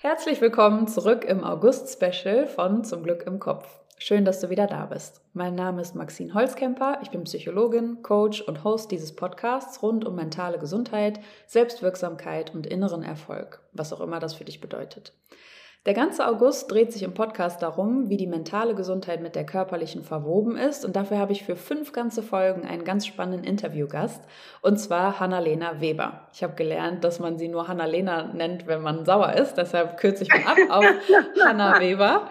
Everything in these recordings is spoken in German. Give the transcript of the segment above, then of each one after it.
Herzlich willkommen zurück im August-Special von Zum Glück im Kopf. Schön, dass du wieder da bist. Mein Name ist Maxine Holzkemper, ich bin Psychologin, Coach und Host dieses Podcasts rund um mentale Gesundheit, Selbstwirksamkeit und inneren Erfolg, was auch immer das für dich bedeutet. Der ganze August dreht sich im Podcast darum, wie die mentale Gesundheit mit der körperlichen verwoben ist, und dafür habe ich für 5 ganze Folgen einen ganz spannenden Interviewgast, und zwar Hanna-Lena Weber. Ich habe gelernt, dass man sie nur Hanna-Lena nennt, wenn man sauer ist, deshalb kürze ich mal ab auf Hanna Weber.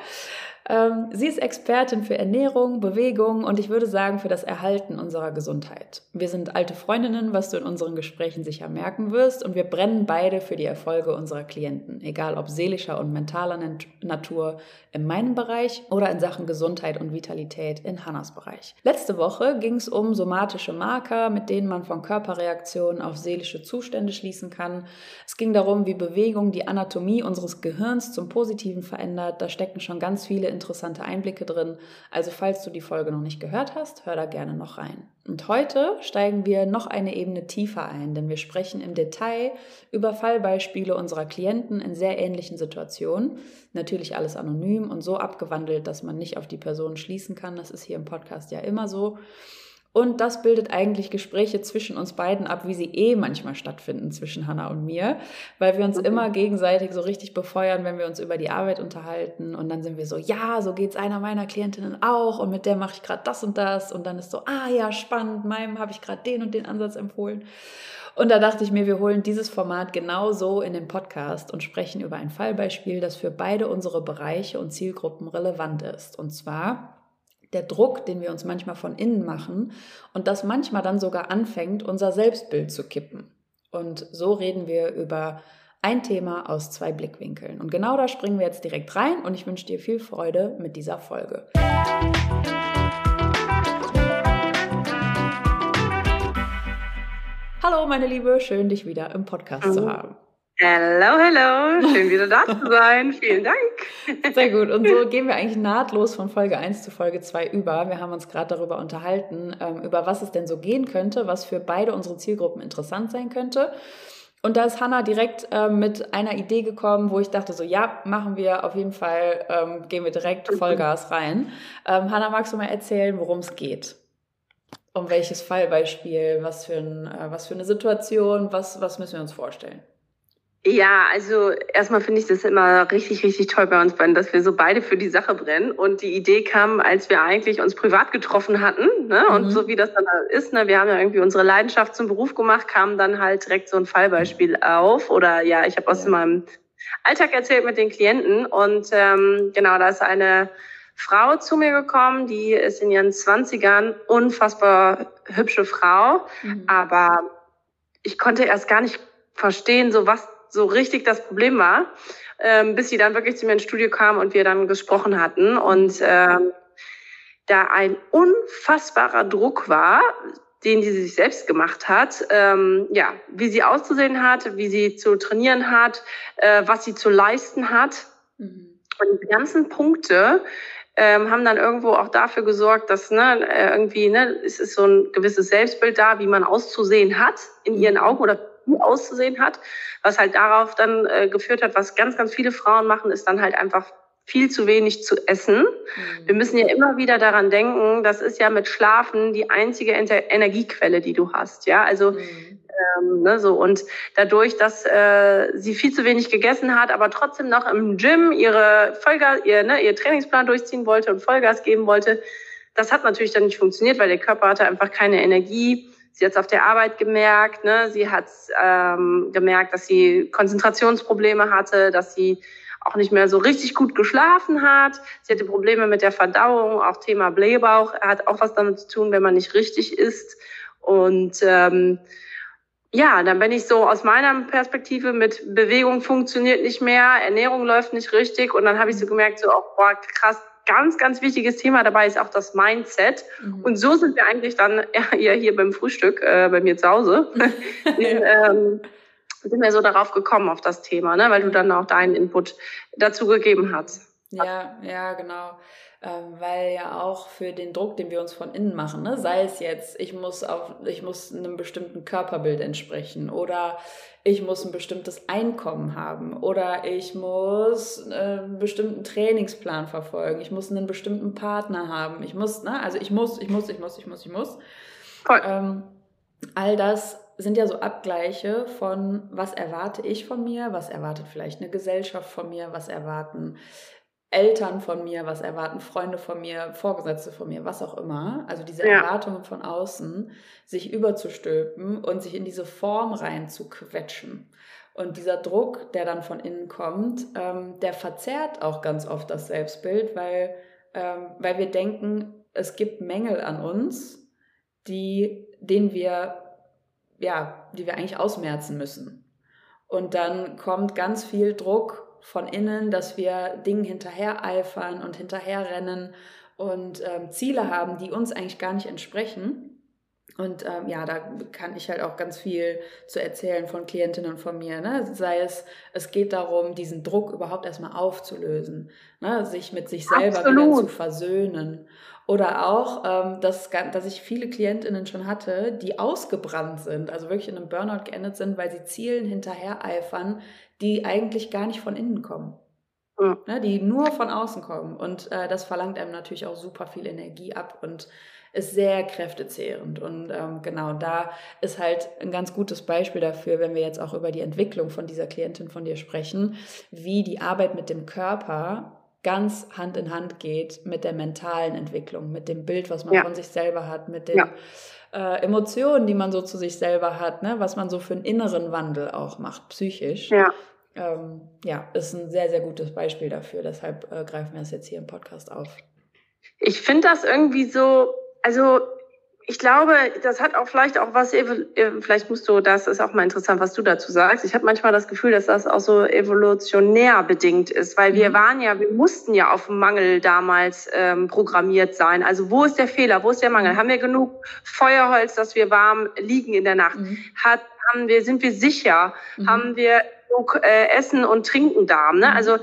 Sie ist Expertin für Ernährung, Bewegung und ich würde sagen für das Erhalten unserer Gesundheit. Wir sind alte Freundinnen, was du in unseren Gesprächen sicher merken wirst, und wir brennen beide für die Erfolge unserer Klienten, egal ob seelischer und mentaler Natur in meinem Bereich oder in Sachen Gesundheit und Vitalität in Hannas Bereich. Letzte Woche ging es um somatische Marker, mit denen man von Körperreaktionen auf seelische Zustände schließen kann. Es ging darum, wie Bewegung die Anatomie unseres Gehirns zum Positiven verändert. Da stecken schon ganz viele interessante Einblicke drin. Also falls du die Folge noch nicht gehört hast, hör da gerne noch rein. Und heute steigen wir noch eine Ebene tiefer ein, denn wir sprechen im Detail über Fallbeispiele unserer Klienten in sehr ähnlichen Situationen. Natürlich alles anonym und so abgewandelt, dass man nicht auf die Person schließen kann. Das ist hier im Podcast ja immer so. Und das bildet eigentlich Gespräche zwischen uns beiden ab, wie sie manchmal stattfinden zwischen Hanna und mir, weil wir uns immer gegenseitig so richtig befeuern, wenn wir uns über die Arbeit unterhalten, und dann sind wir so, ja, so geht's einer meiner Klientinnen auch und mit der mache ich gerade das und das, und dann ist so, ja, spannend, meinem habe ich gerade den und den Ansatz empfohlen. Und da dachte ich mir, wir holen dieses Format genau so in den Podcast und sprechen über ein Fallbeispiel, das für beide unsere Bereiche und Zielgruppen relevant ist, und zwar der Druck, den wir uns manchmal von innen machen und das manchmal dann sogar anfängt, unser Selbstbild zu kippen. Und so reden wir über ein Thema aus 2 Blickwinkeln. Und genau da springen wir jetzt direkt rein und ich wünsche dir viel Freude mit dieser Folge. Hallo meine Liebe, schön dich wieder im Podcast zu haben. Hello, schön wieder da zu sein, vielen Dank. Sehr gut, und so gehen wir eigentlich nahtlos von Folge 1 zu Folge 2 über. Wir haben uns gerade darüber unterhalten, über was es denn so gehen könnte, was für beide unsere Zielgruppen interessant sein könnte. Und da ist Hanna direkt mit einer Idee gekommen, wo ich dachte so, ja, machen wir auf jeden Fall, gehen wir direkt Vollgas rein. Hanna, magst du mal erzählen, worum es geht? Um welches Fallbeispiel, was für eine Situation, was müssen wir uns vorstellen? Ja, also erstmal finde ich das immer richtig, richtig toll bei uns beiden, dass wir so beide für die Sache brennen. Und die Idee kam, als wir eigentlich uns privat getroffen hatten, ne? Und so wie das dann ist, ne? Wir haben ja irgendwie unsere Leidenschaft zum Beruf gemacht, kam dann halt direkt so ein Fallbeispiel auf. Oder ja, ich habe aus meinem Alltag erzählt mit den Klienten. Und genau, da ist eine Frau zu mir gekommen, die ist in ihren 20ern, unfassbar hübsche Frau. Aber ich konnte erst gar nicht verstehen, so was so richtig das Problem war, bis sie dann wirklich zu mir ins Studio kam und wir dann gesprochen hatten. Und da ein unfassbarer Druck war, den die sich selbst gemacht hat, wie sie auszusehen hat, wie sie zu trainieren hat, was sie zu leisten hat. Und die ganzen Punkte haben dann irgendwo auch dafür gesorgt, dass es ist so ein gewisses Selbstbild da, wie man auszusehen hat in ihren Augen oder auszusehen hat, was halt darauf dann geführt hat, was ganz, ganz viele Frauen machen, ist dann halt einfach viel zu wenig zu essen. Wir müssen ja immer wieder daran denken, das ist ja mit Schlafen die einzige Energiequelle, die du hast, ja, also und dadurch, dass sie viel zu wenig gegessen hat, aber trotzdem noch im Gym ihr Trainingsplan durchziehen wollte und Vollgas geben wollte, das hat natürlich dann nicht funktioniert, weil der Körper hatte einfach keine Energie. Sie hat es auf der Arbeit gemerkt, ne? Sie hat gemerkt, dass sie Konzentrationsprobleme hatte, dass sie auch nicht mehr so richtig gut geschlafen hat. Sie hatte Probleme mit der Verdauung, auch Thema Blähbauch hat auch was damit zu tun, wenn man nicht richtig isst. Und dann bin ich so aus meiner Perspektive mit Bewegung funktioniert nicht mehr, Ernährung läuft nicht richtig. Und dann habe ich so gemerkt, krass, ganz, ganz wichtiges Thema dabei ist auch das Mindset. Und so sind wir eigentlich dann hier beim Frühstück bei mir zu Hause, sind wir so darauf gekommen auf das Thema, ne? Weil du dann auch deinen Input dazu gegeben hast. Ja, genau. weil ja auch für den Druck, den wir uns von innen machen, ne, sei es jetzt, ich muss einem bestimmten Körperbild entsprechen oder ich muss ein bestimmtes Einkommen haben oder ich muss einen bestimmten Trainingsplan verfolgen, ich muss einen bestimmten Partner haben, ich muss. Voll. All das sind ja so Abgleiche von, was erwarte ich von mir, was erwartet vielleicht eine Gesellschaft von mir, was erwarten Eltern von mir, was erwarten Freunde von mir, Vorgesetzte von mir, was auch immer. Also diese Erwartungen von außen, sich überzustülpen und sich in diese Form rein zu quetschen. Und dieser Druck, der dann von innen kommt, der verzerrt auch ganz oft das Selbstbild, weil wir denken, es gibt Mängel an uns, die wir eigentlich ausmerzen müssen. Und dann kommt ganz viel Druck von innen, dass wir Dingen hinterhereifern und hinterherrennen und Ziele haben, die uns eigentlich gar nicht entsprechen. Und da kann ich halt auch ganz viel zu erzählen von Klientinnen von mir, ne? Sei es geht darum, diesen Druck überhaupt erstmal aufzulösen, ne? Sich mit sich selber wieder zu versöhnen. Oder auch, dass ich viele Klientinnen schon hatte, die ausgebrannt sind, also wirklich in einem Burnout geendet sind, weil sie Zielen hinterhereifern, die eigentlich gar nicht von innen kommen. Ne? Die nur von außen kommen. Und das verlangt einem natürlich auch super viel Energie ab und ist sehr kräftezehrend. Und genau, da ist halt ein ganz gutes Beispiel dafür, wenn wir jetzt auch über die Entwicklung von dieser Klientin von dir sprechen, wie die Arbeit mit dem Körper ganz Hand in Hand geht mit der mentalen Entwicklung, mit dem Bild, was man von sich selber hat, mit den Emotionen, die man so zu sich selber hat, ne? Was man so für einen inneren Wandel auch macht, psychisch. Ist ein sehr, sehr gutes Beispiel dafür. Deshalb greifen wir das jetzt hier im Podcast auf. Ich finde das irgendwie so, also ich glaube, das hat auch vielleicht auch was, vielleicht das ist auch mal interessant, was du dazu sagst. Ich habe manchmal das Gefühl, dass das auch so evolutionär bedingt ist, weil wir mussten ja auf Mangel damals programmiert sein. Also wo ist der Fehler, wo ist der Mangel? Haben wir genug Feuerholz, dass wir warm liegen in der Nacht? Sind wir sicher? Haben wir genug Essen und Trinken da? Ne? Also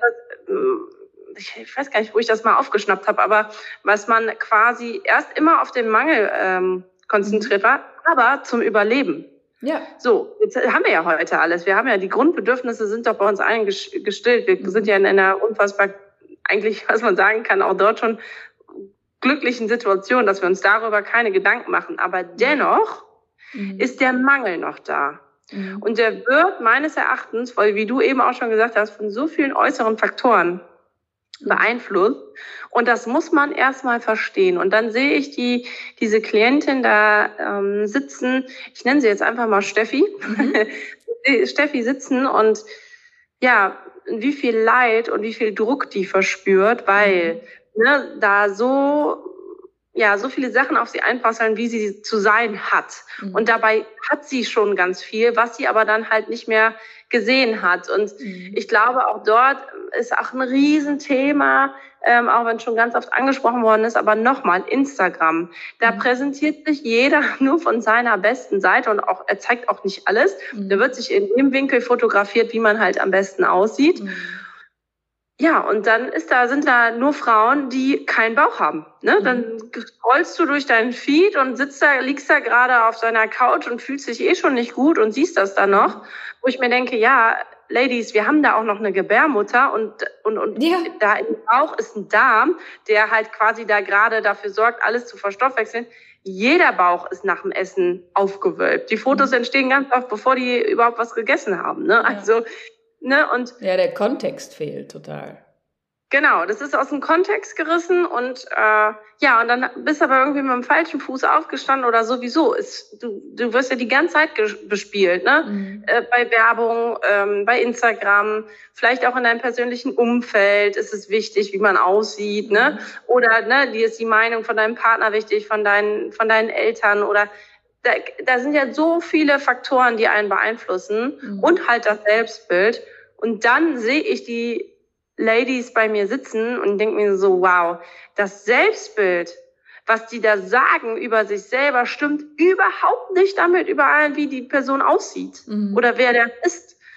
ich weiß gar nicht, wo ich das mal aufgeschnappt habe, aber was man quasi erst immer auf den Mangel konzentriert war, aber zum Überleben. Ja. So, jetzt haben wir ja heute alles. Wir haben ja die Grundbedürfnisse sind doch bei uns allen gestillt. Wir sind ja in einer unfassbar, eigentlich, was man sagen kann, auch dort schon glücklichen Situation, dass wir uns darüber keine Gedanken machen. Aber dennoch ist der Mangel noch da. Und der wird meines Erachtens, weil wie du eben auch schon gesagt hast, von so vielen äußeren Faktoren beeinflusst. Und das muss man erstmal verstehen. Und dann sehe ich diese Klientin da sitzen, ich nenne sie jetzt einfach mal Steffi, Steffi sitzen und wie viel Leid und wie viel Druck die verspürt, weil da so viele Sachen auf sie einprasseln, wie sie zu sein hat. Und dabei hat sie schon ganz viel, was sie aber dann halt nicht mehr gesehen hat. Und ich glaube, auch dort ist auch ein Riesenthema, auch wenn es schon ganz oft angesprochen worden ist, aber nochmal, Instagram. Da präsentiert sich jeder nur von seiner besten Seite und auch er zeigt auch nicht alles. Da wird sich in dem Winkel fotografiert, wie man halt am besten aussieht. Ja, und dann sind da nur Frauen, die keinen Bauch haben. Ne? Dann scrollst du durch deinen Feed und liegst da gerade auf deiner Couch und fühlst dich schon nicht gut und siehst das dann noch. Wo ich mir denke, ja, Ladies, wir haben da auch noch eine Gebärmutter und da im Bauch ist ein Darm, der halt quasi da gerade dafür sorgt, alles zu verstoffwechseln. Jeder Bauch ist nach dem Essen aufgewölbt. Die Fotos entstehen ganz oft, bevor die überhaupt was gegessen haben. Ne? Also und der Kontext fehlt total. Genau, das ist aus dem Kontext gerissen und und dann bist du aber irgendwie mit dem falschen Fuß aufgestanden oder sowieso. Du wirst ja die ganze Zeit bespielt, ne? Bei Werbung, bei Instagram, vielleicht auch in deinem persönlichen Umfeld ist es wichtig, wie man aussieht, ne? Oder dir ist die Meinung von deinem Partner wichtig, von deinen Eltern oder da sind ja so viele Faktoren, die einen beeinflussen und halt das Selbstbild. Und dann sehe ich die Ladies bei mir sitzen und denke mir so, wow, das Selbstbild, was die da sagen über sich selber, stimmt überhaupt nicht damit überein, wie die Person aussieht oder wer der ist.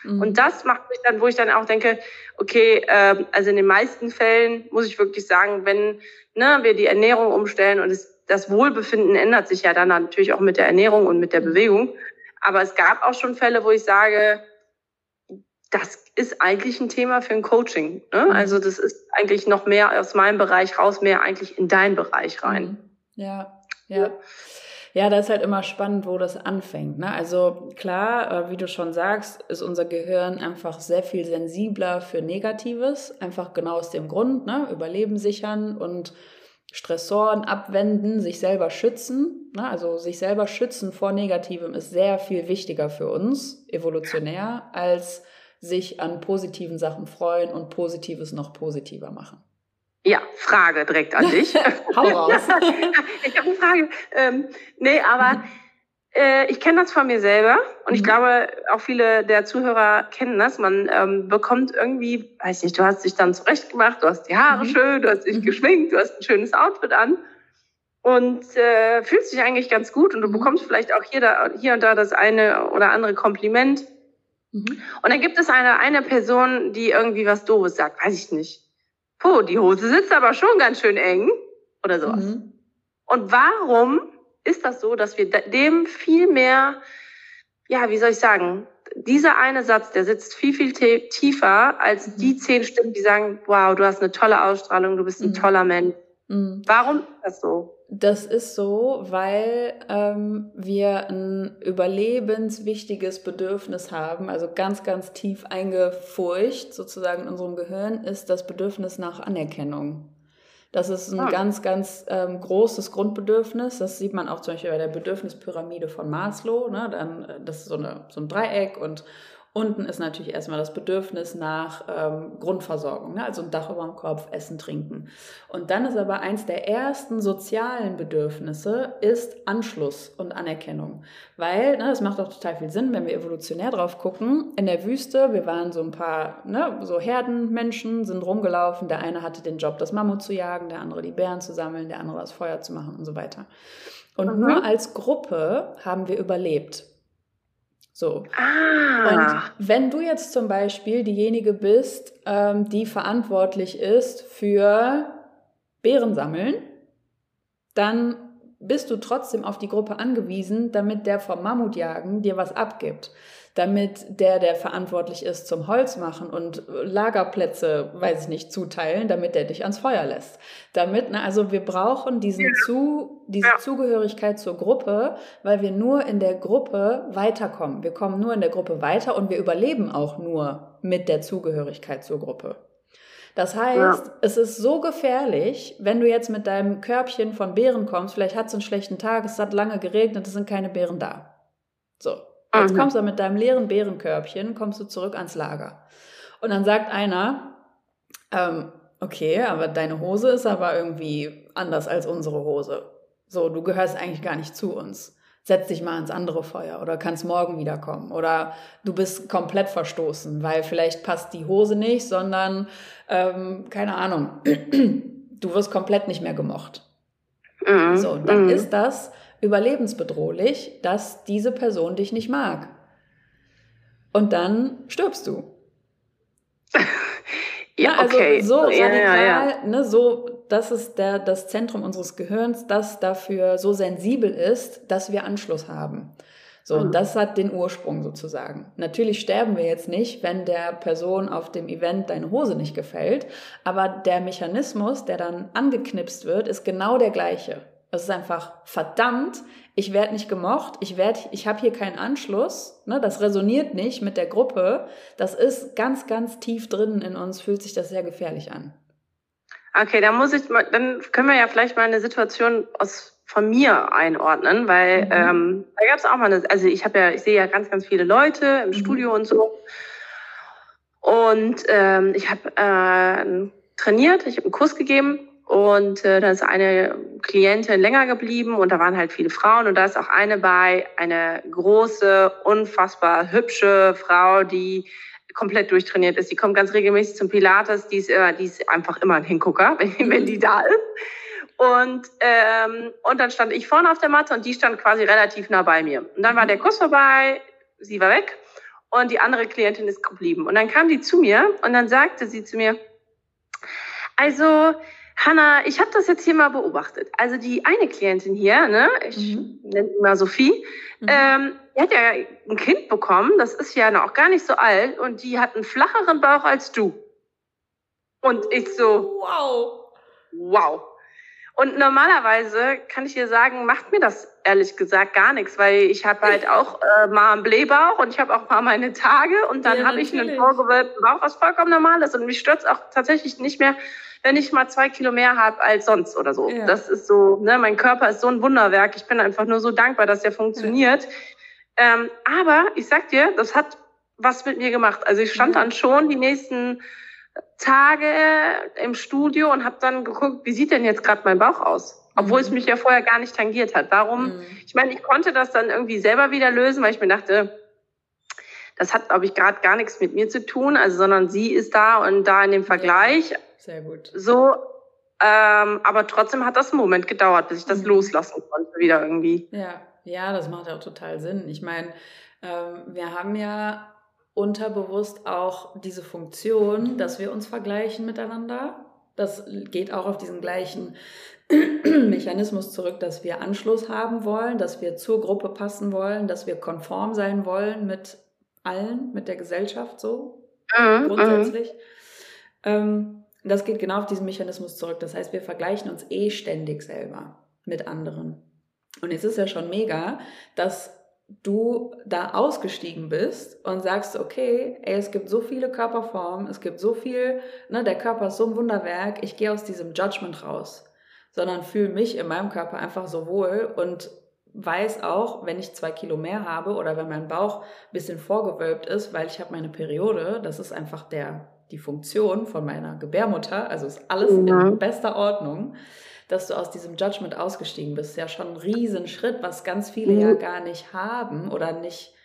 Und das macht mich dann, wo ich dann auch denke, okay, also in den meisten Fällen muss ich wirklich sagen, wenn wir die Ernährung umstellen und das Wohlbefinden ändert sich ja dann natürlich auch mit der Ernährung und mit der Bewegung. Aber es gab auch schon Fälle, wo ich sage, das ist eigentlich ein Thema für ein Coaching. Ne? Also das ist eigentlich noch mehr aus meinem Bereich raus, mehr eigentlich in deinen Bereich rein. Ja. Ja, das ist halt immer spannend, wo das anfängt. Ne? Also klar, wie du schon sagst, ist unser Gehirn einfach sehr viel sensibler für Negatives. Einfach genau aus dem Grund, ne? Überleben sichern und Stressoren abwenden, sich selber schützen. Ne? Also sich selber schützen vor Negativem ist sehr viel wichtiger für uns, evolutionär, als sich an positiven Sachen freuen und Positives noch positiver machen. Ja, Frage direkt an dich. Hau raus. Ich habe eine Frage. Ich kenne das von mir selber und ich glaube, auch viele der Zuhörer kennen das. Man bekommt irgendwie, weiß nicht, du hast dich dann zurechtgemacht, du hast die Haare schön, du hast dich geschminkt, du hast ein schönes Outfit an und fühlst dich eigentlich ganz gut und du bekommst vielleicht auch hier und da das eine oder andere Kompliment. Und dann gibt es eine Person, die irgendwie was Doofes sagt, weiß ich nicht. Die Hose sitzt aber schon ganz schön eng oder sowas. Und warum ist das so, dass wir dem viel mehr, ja, wie soll ich sagen, dieser eine Satz, der sitzt viel, viel tiefer als die 10 Stimmen, die sagen, wow, du hast eine tolle Ausstrahlung, du bist ein toller Mensch. Warum ist das so? Das ist so, weil wir ein überlebenswichtiges Bedürfnis haben, also ganz, ganz tief eingefurcht sozusagen in unserem Gehirn, ist das Bedürfnis nach Anerkennung. Das ist ein ganz, ganz großes Grundbedürfnis. Das sieht man auch zum Beispiel bei der Bedürfnispyramide von Maslow. Ne? Das ist so ein Dreieck und unten ist natürlich erstmal das Bedürfnis nach Grundversorgung, ne? Also ein Dach über dem Kopf, Essen, Trinken. Und dann ist aber eins der ersten sozialen Bedürfnisse ist Anschluss und Anerkennung. Weil, das macht auch total viel Sinn, wenn wir evolutionär drauf gucken. In der Wüste, wir waren so ein paar, so Herdenmenschen, sind rumgelaufen. Der eine hatte den Job, das Mammut zu jagen, der andere die Bären zu sammeln, der andere das Feuer zu machen und so weiter. Und nur als Gruppe haben wir überlebt. So. Und wenn du jetzt zum Beispiel diejenige bist, die verantwortlich ist für Beeren sammeln, dann bist du trotzdem auf die Gruppe angewiesen, damit der vom Mammutjagen dir was abgibt. Damit der verantwortlich ist zum Holz machen und Lagerplätze, weiß ich nicht, zuteilen, damit der dich ans Feuer lässt. Also wir brauchen diese Zugehörigkeit zur Gruppe, weil wir nur in der Gruppe weiterkommen. Wir kommen nur in der Gruppe weiter und wir überleben auch nur mit der Zugehörigkeit zur Gruppe. Das heißt, es ist so gefährlich, wenn du jetzt mit deinem Körbchen von Beeren kommst, vielleicht hat es einen schlechten Tag, es hat lange geregnet, es sind keine Beeren da. So. Jetzt kommst du mit deinem leeren Beerenkörbchen, kommst du zurück ans Lager. Und dann sagt einer, okay, aber deine Hose ist aber irgendwie anders als unsere Hose. So, du gehörst eigentlich gar nicht zu uns. Setz dich mal ans andere Feuer oder kannst morgen wiederkommen. Oder du bist komplett verstoßen, weil vielleicht passt die Hose nicht, sondern, keine Ahnung, du wirst komplett nicht mehr gemocht. So, dann ist das überlebensbedrohlich, dass diese Person dich nicht mag. Und dann stirbst du. Okay. So radikal, so, das ist das Zentrum unseres Gehirns, das dafür so sensibel ist, dass wir Anschluss haben. So, und das hat den Ursprung sozusagen. Natürlich sterben wir jetzt nicht, wenn der Person auf dem Event deine Hose nicht gefällt, aber der Mechanismus, der dann angeknipst wird, ist genau der gleiche. Es ist einfach, verdammt, ich werde nicht gemocht, ich habe hier keinen Anschluss, das resoniert nicht mit der Gruppe, das ist ganz, ganz tief drin in uns, fühlt sich das sehr gefährlich an. Okay, dann können wir ja vielleicht mal eine Situation von mir einordnen, weil da gab es auch mal ich sehe ja ganz, ganz viele Leute im Studio und so. Und ich habe trainiert, ich habe einen Kurs gegeben. Und da ist eine Klientin länger geblieben und da waren halt viele Frauen und da ist auch eine große, unfassbar hübsche Frau, die komplett durchtrainiert ist. Die kommt ganz regelmäßig zum Pilates, die ist einfach immer ein Hingucker, wenn die da ist. Und dann stand ich vorne auf der Matte und die stand quasi relativ nah bei mir. Und dann war der Kurs vorbei, sie war weg und die andere Klientin ist geblieben. Und dann kam die zu mir und dann sagte sie zu mir, also Hanna, ich habe das jetzt hier mal beobachtet. Also die eine Klientin hier, ne, ich nenne sie mal Sophie, die hat ja ein Kind bekommen, das ist ja noch gar nicht so alt und die hat einen flacheren Bauch als du. Und ich so, wow. Und normalerweise kann ich dir sagen, macht mir das ehrlich gesagt gar nichts, weil ich habe halt auch mal einen Blähbauch und ich habe auch mal meine Tage und dann habe ich einen vorgewölbten Bauch, was vollkommen normal ist. Und mich stört's auch tatsächlich nicht mehr, wenn ich mal 2 Kilo mehr habe als sonst oder so. Ja. Das ist so, ne, mein Körper ist so ein Wunderwerk. Ich bin einfach nur so dankbar, dass der funktioniert. Ja. Aber ich sag dir, das hat was mit mir gemacht. Also ich stand dann schon die nächsten Tage im Studio und habe dann geguckt, wie sieht denn jetzt gerade mein Bauch aus? Obwohl es mich ja vorher gar nicht tangiert hat. Warum? Ich meine, ich konnte das dann irgendwie selber wieder lösen, weil ich mir dachte, das hat, glaube ich, gerade gar nichts mit mir zu tun, also sondern sie ist da und da in dem Vergleich. Ja, sehr gut. So, aber trotzdem hat das einen Moment gedauert, bis ich das loslassen konnte wieder irgendwie. Ja, das macht ja auch total Sinn. Ich meine, wir haben ja unterbewusst auch diese Funktion, dass wir uns vergleichen miteinander. Das geht auch auf diesen gleichen Mechanismus zurück, dass wir Anschluss haben wollen, dass wir zur Gruppe passen wollen, dass wir konform sein wollen mit allen, mit der Gesellschaft so grundsätzlich. Das geht genau auf diesen Mechanismus zurück. Das heißt, wir vergleichen uns ständig selber mit anderen. Und jetzt ist ja schon mega, dass du da ausgestiegen bist und sagst, okay, es gibt so viele Körperformen, es gibt so viel, ne, der Körper ist so ein Wunderwerk, ich gehe aus diesem Judgment raus, sondern fühle mich in meinem Körper einfach so wohl und weiß auch, wenn ich 2 Kilo mehr habe oder wenn mein Bauch ein bisschen vorgewölbt ist, weil ich habe meine Periode, das ist einfach die Funktion von meiner Gebärmutter, also ist alles in bester Ordnung, dass du aus diesem Judgment ausgestiegen bist, ja schon ein Riesenschritt, was ganz viele ja gar nicht haben oder nicht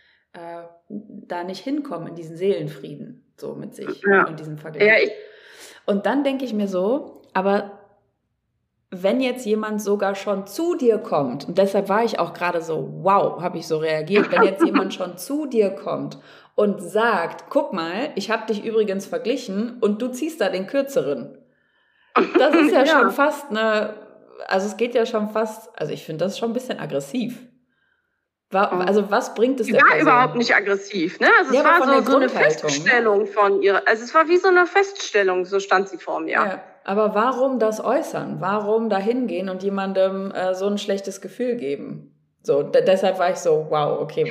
da nicht hinkommen in diesen Seelenfrieden, so mit sich und diesem Vergleich. Ja, und dann denke ich mir so, aber wenn jetzt jemand sogar schon zu dir kommt, und deshalb war ich auch gerade so, wow, habe ich so reagiert, wenn jetzt jemand schon zu dir kommt und sagt, guck mal, ich habe dich übrigens verglichen und du ziehst da den kürzeren. Das ist ja schon fast also es geht ja schon fast, also ich finde das schon ein bisschen aggressiv. Also was bringt es der Person? Die war überhaupt nicht aggressiv, ne? Also es war so eine Feststellung von ihrer, also es war wie so eine Feststellung, so stand sie vor mir. Ja, aber warum das äußern? Warum da hingehen und jemandem so ein schlechtes Gefühl geben? So, deshalb war ich so, wow, okay.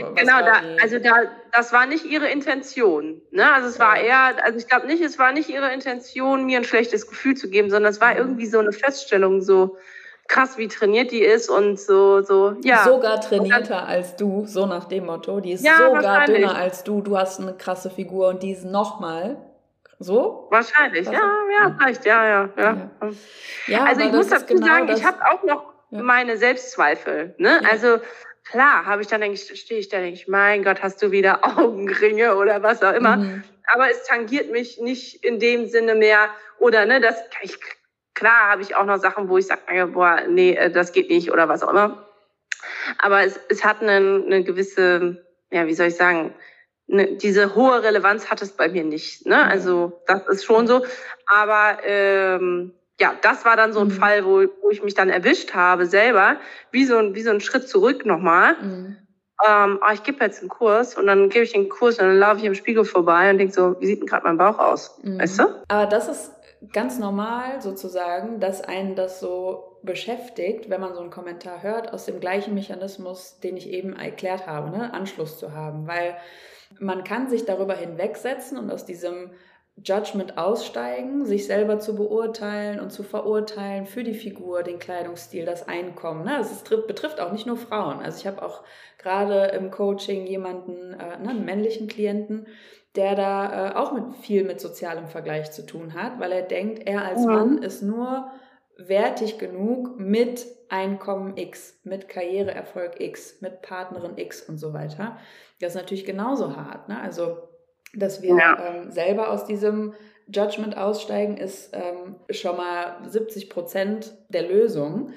Das war nicht ihre Intention, ne? Also es war eher, also ich glaube nicht, es war nicht ihre Intention, mir ein schlechtes Gefühl zu geben, sondern es war irgendwie so eine Feststellung, so krass, wie trainiert die ist und so, ja. Sogar trainierter als du, so nach dem Motto. Die ist sogar dünner als du, du hast eine krasse Figur und die ist nochmal so? Wahrscheinlich, vielleicht, ja. Also ich muss dazu sagen, ich habe auch noch meine Selbstzweifel, ne? Ja. Also klar, stehe ich da, denke ich, mein Gott, hast du wieder Augenringe oder was auch immer. Aber es tangiert mich nicht in dem Sinne mehr, oder, ne, klar habe ich auch noch Sachen, wo ich sage, boah, nee, das geht nicht oder was auch immer. Aber es hat eine gewisse, ja, wie soll ich sagen, diese hohe Relevanz hat es bei mir nicht, ne? Also das ist schon so. Aber das war dann so ein Fall, wo ich mich dann erwischt habe selber, wie so ein Schritt zurück nochmal. Ich gebe jetzt einen Kurs und dann gebe ich den Kurs und dann laufe ich im Spiegel vorbei und denke so, wie sieht denn gerade mein Bauch aus? Weißt du? Aber das ist ganz normal sozusagen, dass einen das so beschäftigt, wenn man so einen Kommentar hört, aus dem gleichen Mechanismus, den ich eben erklärt habe, ne? Anschluss zu haben, weil man kann sich darüber hinwegsetzen und aus diesem Judgment aussteigen, sich selber zu beurteilen und zu verurteilen für die Figur, den Kleidungsstil, das Einkommen. Ne? Das betrifft auch nicht nur Frauen. Also ich habe auch gerade im Coaching jemanden, einen männlichen Klienten, der da auch viel mit sozialem Vergleich zu tun hat, weil er denkt, er als Mann ist nur wertig genug mit Einkommen X, mit Karriereerfolg X, mit Partnerin X und so weiter. Das ist natürlich genauso hart, ne? Also dass wir selber aus diesem Judgment aussteigen, ist schon mal 70% der Lösung.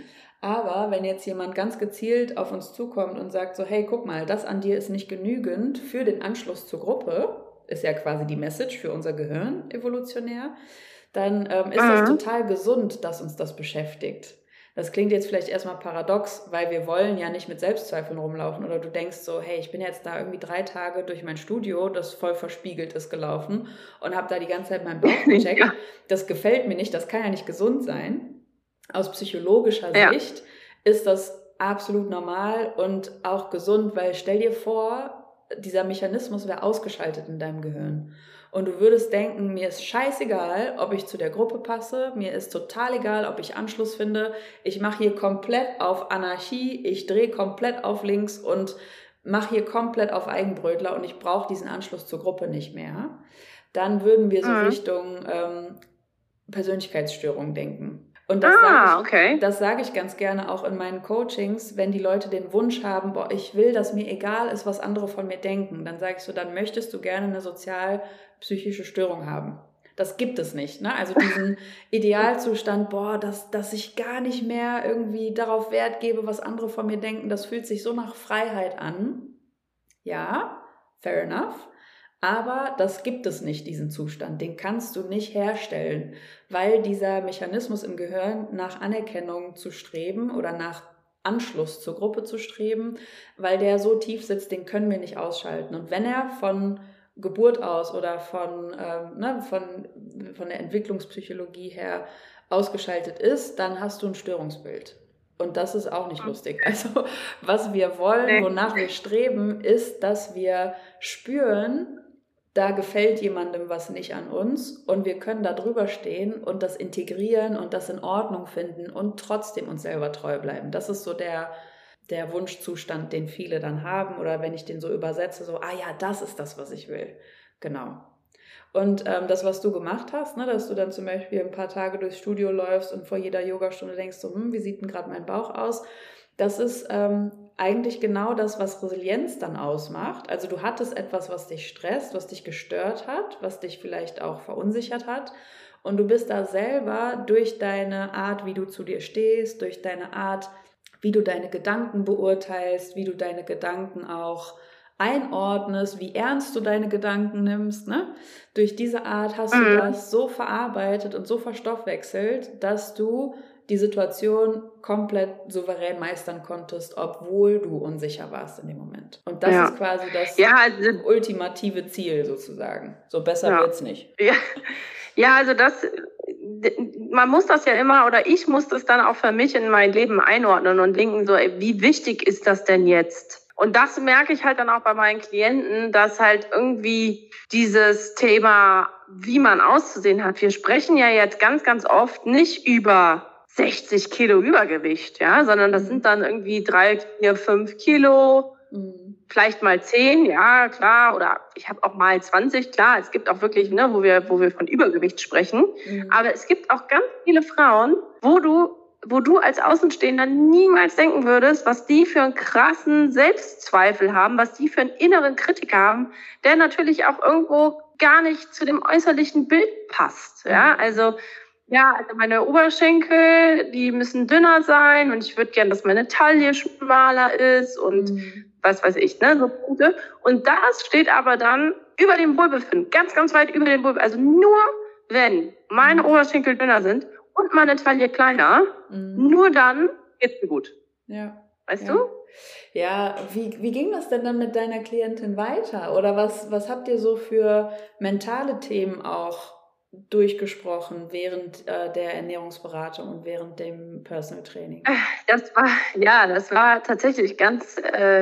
Aber wenn jetzt jemand ganz gezielt auf uns zukommt und sagt so, hey, guck mal, das an dir ist nicht genügend für den Anschluss zur Gruppe, ist ja quasi die Message für unser Gehirn evolutionär, dann ist das total gesund, dass uns das beschäftigt. Das klingt jetzt vielleicht erstmal paradox, weil wir wollen ja nicht mit Selbstzweifeln rumlaufen oder du denkst so, hey, ich bin jetzt da irgendwie 3 Tage durch mein Studio, das voll verspiegelt ist, gelaufen und habe da die ganze Zeit meinen Bauch gecheckt. Ja. Das gefällt mir nicht, das kann ja nicht gesund sein. Aus psychologischer Sicht ist das absolut normal und auch gesund, weil stell dir vor, dieser Mechanismus wäre ausgeschaltet in deinem Gehirn. Und du würdest denken, mir ist scheißegal, ob ich zu der Gruppe passe, mir ist total egal, ob ich Anschluss finde, ich mache hier komplett auf Anarchie, ich drehe komplett auf links und mache hier komplett auf Eigenbrötler und ich brauche diesen Anschluss zur Gruppe nicht mehr. Dann würden wir so Richtung Persönlichkeitsstörung denken. Und das sage ich ganz gerne auch in meinen Coachings, wenn die Leute den Wunsch haben, boah, ich will, dass mir egal ist, was andere von mir denken, dann sage ich so, dann möchtest du gerne eine sozial-psychische Störung haben. Das gibt es nicht, ne? Also diesen Idealzustand, boah, dass ich gar nicht mehr irgendwie darauf Wert gebe, was andere von mir denken, das fühlt sich so nach Freiheit an. Ja, fair enough. Aber das gibt es nicht, diesen Zustand. Den kannst du nicht herstellen, weil dieser Mechanismus im Gehirn nach Anerkennung zu streben oder nach Anschluss zur Gruppe zu streben, weil der so tief sitzt, den können wir nicht ausschalten. Und wenn er von Geburt aus oder von der Entwicklungspsychologie her ausgeschaltet ist, dann hast du ein Störungsbild. Und das ist auch nicht lustig. Also was wir wollen, wonach wir streben, ist, dass wir spüren, da gefällt jemandem was nicht an uns und wir können da drüber stehen und das integrieren und das in Ordnung finden und trotzdem uns selber treu bleiben. Das ist so der Wunschzustand, den viele dann haben oder wenn ich den so übersetze, so, das ist das, was ich will. Genau. Und das, was du gemacht hast, ne, dass du dann zum Beispiel ein paar Tage durchs Studio läufst und vor jeder Yogastunde denkst so, wie sieht denn gerade mein Bauch aus? Das ist eigentlich genau das, was Resilienz dann ausmacht. Also du hattest etwas, was dich stresst, was dich gestört hat, was dich vielleicht auch verunsichert hat. Und du bist da selber durch deine Art, wie du zu dir stehst, durch deine Art, wie du deine Gedanken beurteilst, wie du deine Gedanken auch einordnest, wie ernst du deine Gedanken nimmst, ne? Durch diese Art hast du das so verarbeitet und so verstoffwechselt, dass du die Situation komplett souverän meistern konntest, obwohl du unsicher warst in dem Moment. Und das ist quasi das ultimative Ziel sozusagen. So besser wird's nicht. Ja, also man muss das ja immer, oder ich muss das dann auch für mich in mein Leben einordnen und denken so, wie wichtig ist das denn jetzt? Und das merke ich halt dann auch bei meinen Klienten, dass halt irgendwie dieses Thema, wie man auszusehen hat, wir sprechen ja jetzt ganz, ganz oft nicht über 60 Kilo Übergewicht, ja, sondern das sind dann irgendwie 3, 4, 5 Kilo, vielleicht mal 10, ja, klar, oder ich habe auch mal 20, klar, es gibt auch wirklich, ne, wo wir von Übergewicht sprechen, aber es gibt auch ganz viele Frauen, wo du als Außenstehender niemals denken würdest, was die für einen krassen Selbstzweifel haben, was die für einen inneren Kritiker haben, der natürlich auch irgendwo gar nicht zu dem äußerlichen Bild passt, ja, also meine Oberschenkel, die müssen dünner sein und ich würde gern, dass meine Taille schmaler ist und was weiß ich, ne, so Punkte. Und das steht aber dann über dem Wohlbefinden, ganz, ganz weit über dem Wohlbefinden. Also nur wenn meine Oberschenkel dünner sind und meine Taille kleiner, nur dann geht's mir gut. Ja. Weißt du? Ja, wie ging das denn dann mit deiner Klientin weiter? Oder was habt ihr so für mentale Themen auch durchgesprochen während der Ernährungsberatung und während dem Personal Training? Das war tatsächlich ganz,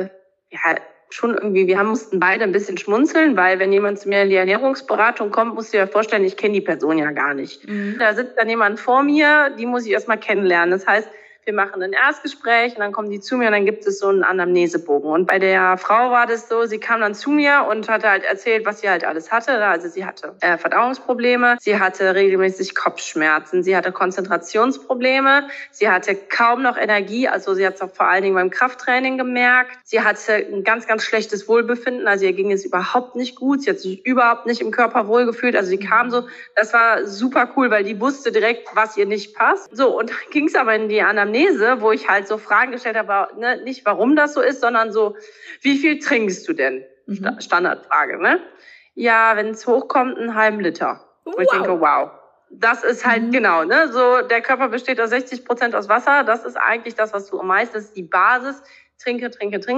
schon irgendwie, wir mussten beide ein bisschen schmunzeln, weil wenn jemand zu mir in die Ernährungsberatung kommt, musst du dir vorstellen, ich kenne die Person ja gar nicht. Da sitzt dann jemand vor mir, die muss ich erstmal kennenlernen. Das heißt, wir machen ein Erstgespräch und dann kommen die zu mir und dann gibt es so einen Anamnesebogen. Und bei der Frau war das so, sie kam dann zu mir und hatte halt erzählt, was sie halt alles hatte. Also sie hatte Verdauungsprobleme, sie hatte regelmäßig Kopfschmerzen, sie hatte Konzentrationsprobleme, sie hatte kaum noch Energie, also sie hat es auch vor allen Dingen beim Krafttraining gemerkt. Sie hatte ein ganz, ganz schlechtes Wohlbefinden, also ihr ging es überhaupt nicht gut, sie hat sich überhaupt nicht im Körper wohlgefühlt. Also sie kam so, das war super cool, weil die wusste direkt, was ihr nicht passt. So, und dann ging es aber in die Anamnese Anamnese, wo ich halt so Fragen gestellt habe, ne, nicht warum das so ist, sondern so, wie viel trinkst du denn? Standardfrage, ne? Ja, wenn es hochkommt, einen halben Liter. Wow. Und ich denke, wow. Das ist halt genau, ne? So, der Körper besteht aus 60% aus Wasser. Das ist eigentlich das, was du am meisten, das ist die Basis. Trinken.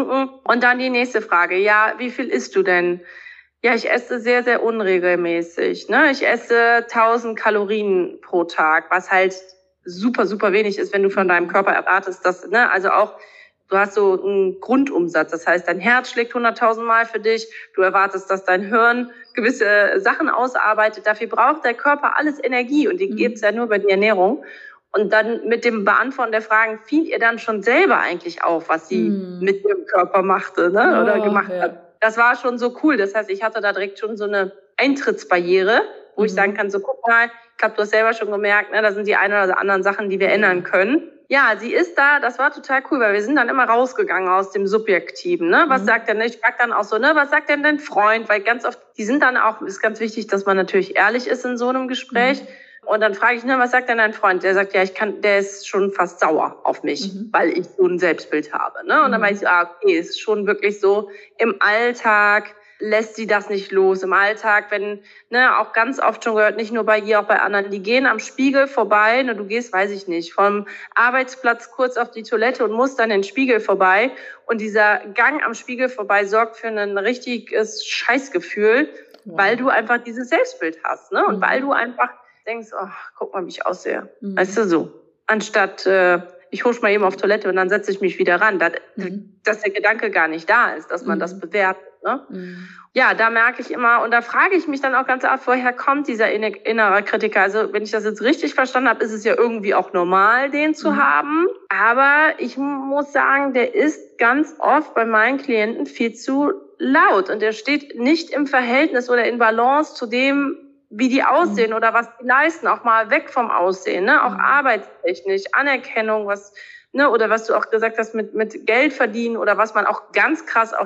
Und dann die nächste Frage. Ja, wie viel isst du denn? Ja, ich esse sehr, sehr unregelmäßig, ne? Ich esse 1000 Kalorien pro Tag, was halt super, super wenig ist, wenn du von deinem Körper erwartest, dass, ne? Also auch, du hast so einen Grundumsatz. Das heißt, dein Herz schlägt 100.000 Mal für dich. Du erwartest, dass dein Hirn gewisse Sachen ausarbeitet. Dafür braucht der Körper alles Energie und die gibt's ja nur über die Ernährung. Und dann mit dem Beantworten der Fragen fiel ihr dann schon selber eigentlich auf, was sie mit ihrem Körper machte, ne? Oder gemacht hat. Das war schon so cool. Das heißt, ich hatte da direkt schon so eine Eintrittsbarriere, wo ich sagen kann, so guck mal, ich glaube, du hast selber schon gemerkt, ne, da sind die ein oder anderen Sachen, die wir ändern können. Ja, sie ist da, das war total cool, weil wir sind dann immer rausgegangen aus dem Subjektiven, ne? Was sagt denn, ich frag dann auch so, ne, was sagt denn dein Freund? Weil ganz oft, die sind dann auch, ist ganz wichtig, dass man natürlich ehrlich ist in so einem Gespräch. Und dann frage ich, ne, was sagt denn dein Freund? Der sagt, ja, der ist schon fast sauer auf mich, weil ich so ein Selbstbild habe, ne? Und dann weiß ich, okay, ist schon wirklich so, im Alltag lässt sie das nicht los. Im Alltag, wenn, ne, auch ganz oft schon gehört, nicht nur bei ihr, auch bei anderen, die gehen am Spiegel vorbei, ne, du gehst, weiß ich nicht, vom Arbeitsplatz kurz auf die Toilette und musst dann den Spiegel vorbei. Und dieser Gang am Spiegel vorbei sorgt für ein richtiges Scheißgefühl, weil du einfach dieses Selbstbild hast, ne? Und weil du einfach denkst, oh, guck mal, wie ich aussehe. Weißt du, so. Anstatt, ich husch mal eben auf Toilette und dann setze ich mich wieder ran. Dass der Gedanke gar nicht da ist, dass man das bewertet. Ne? Ja, da merke ich immer, und da frage ich mich dann auch ganz oft, woher kommt dieser innere Kritiker? Also, wenn ich das jetzt richtig verstanden habe, ist es ja irgendwie auch normal, den zu haben. Aber ich muss sagen, der ist ganz oft bei meinen Klienten viel zu laut. Und der steht nicht im Verhältnis oder in Balance zu dem, wie die aussehen oder was die leisten, auch mal weg vom Aussehen, ne? Auch arbeitstechnisch, Anerkennung, was, ne, oder was du auch gesagt hast mit Geld verdienen oder was man auch ganz krass, auch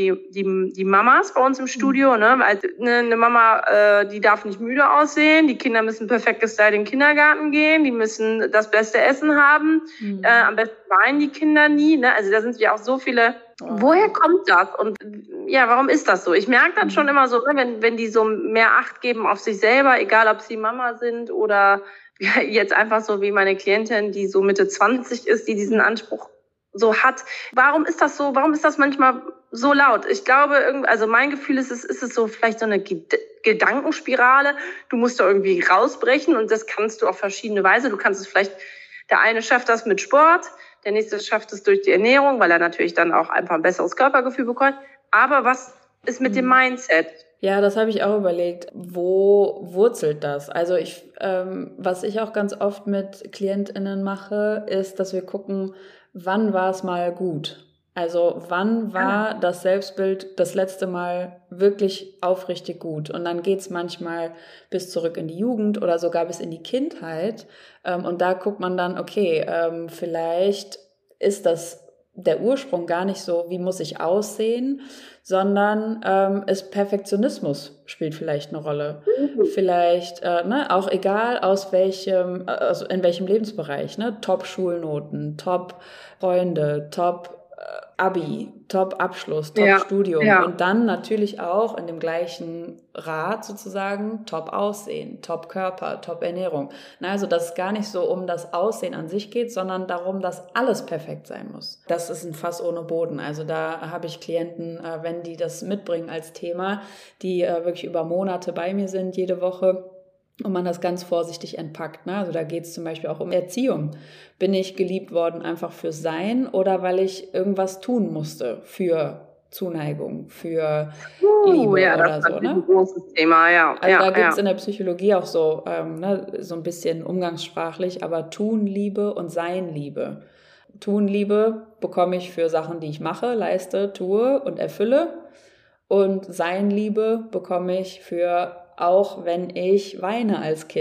die Mamas bei uns im Studio, ne? Also, eine Mama, die darf nicht müde aussehen, die Kinder müssen perfekt gestylt in den Kindergarten gehen, die müssen das beste Essen haben, am besten weinen die Kinder nie, ne? Also da sind ja auch so viele. Woher kommt das? Und ja, warum ist das so? Ich merke dann schon immer so, wenn die so mehr Acht geben auf sich selber, egal ob sie Mama sind oder jetzt einfach so wie meine Klientin, die so Mitte 20 ist, die diesen Anspruch so hat. Warum ist das so? Warum ist das manchmal so laut? Ich glaube, also mein Gefühl ist es so vielleicht so eine Gedankenspirale. Du musst da irgendwie rausbrechen und das kannst du auf verschiedene Weise. Du kannst es vielleicht, der eine schafft das mit Sport, der nächste schafft es durch die Ernährung, weil er natürlich dann auch einfach ein besseres Körpergefühl bekommt. Aber was ist mit dem Mindset? Ja, das habe ich auch überlegt. Wo wurzelt das? Also was ich auch ganz oft mit KlientInnen mache, ist, dass wir gucken, wann war es mal gut? Also wann war das Selbstbild das letzte Mal wirklich aufrichtig gut? Und dann geht's manchmal bis zurück in die Jugend oder sogar bis in die Kindheit. Und da guckt man dann, okay, vielleicht ist das der Ursprung gar nicht so, wie muss ich aussehen, sondern Perfektionismus spielt vielleicht eine Rolle. Vielleicht, auch egal aus welchem, also in welchem Lebensbereich, ne? Top-Schulnoten, Top-Freunde, Top-Abi, Top-Abschluss, Top-Studium und dann natürlich auch in dem gleichen Rad sozusagen Top-Aussehen, Top-Körper, Top-Ernährung. Also, dass es gar nicht so um das Aussehen an sich geht, sondern darum, dass alles perfekt sein muss. Das ist ein Fass ohne Boden. Also da habe ich Klienten, wenn die das mitbringen als Thema, die wirklich über Monate bei mir sind, jede Woche, und man das ganz vorsichtig entpackt. Ne? Also da geht es zum Beispiel auch um Erziehung. Bin ich geliebt worden einfach für Sein oder weil ich irgendwas tun musste für Zuneigung, für Liebe oder so? Das ist ein großes Thema, ja. Also da gibt es in der Psychologie auch so, so ein bisschen umgangssprachlich, aber Tun Liebe und Sein Liebe. Tun Liebe bekomme ich für Sachen, die ich mache, leiste, tue und erfülle. Und Sein Liebe bekomme ich für, auch wenn ich weine als Kind,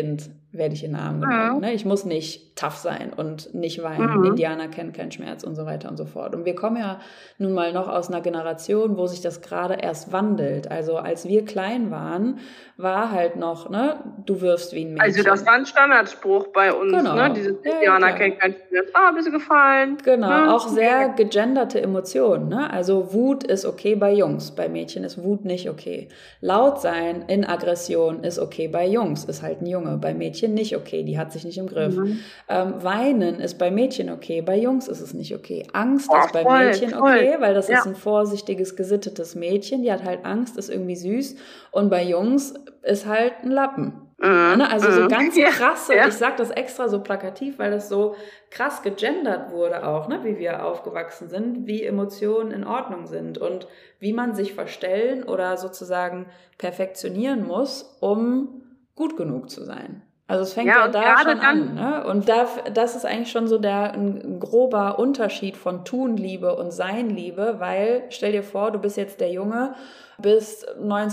werde ich in den Arm genommen. Ne? Ich muss nicht tough sein und nicht weinen. Indianer kennen keinen Schmerz und so weiter und so fort. Und wir kommen ja nun mal noch aus einer Generation, wo sich das gerade erst wandelt. Also als wir klein waren, war halt noch, ne, du wirfst wie ein Mädchen. Also das war ein Standardspruch bei uns, genau. Ne? Dieses Indianer kennen keinen Schmerz. Bist du gefallen? Genau, ne? Auch sehr gegenderte Emotionen. Ne? Also Wut ist okay bei Jungs, bei Mädchen ist Wut nicht okay. Laut sein in Aggression ist okay bei Jungs, ist halt ein Junge, bei Mädchen nicht okay, die hat sich nicht im Griff. Weinen ist bei Mädchen okay, bei Jungs ist es nicht okay. Angst ist bei Mädchen okay, weil das ist ein vorsichtiges, gesittetes Mädchen, die hat halt Angst, ist irgendwie süß und bei Jungs ist halt ein Lappen. Also so ganz krasse, ich sage das extra so plakativ, weil das so krass gegendert wurde auch, ne, wie wir aufgewachsen sind, wie Emotionen in Ordnung sind und wie man sich verstellen oder sozusagen perfektionieren muss, um gut genug zu sein. Also es fängt ja da schon an. Ne? Und das ist eigentlich schon so ein grober Unterschied von Tunliebe und Seinliebe, weil stell dir vor, du bist jetzt der Junge, bist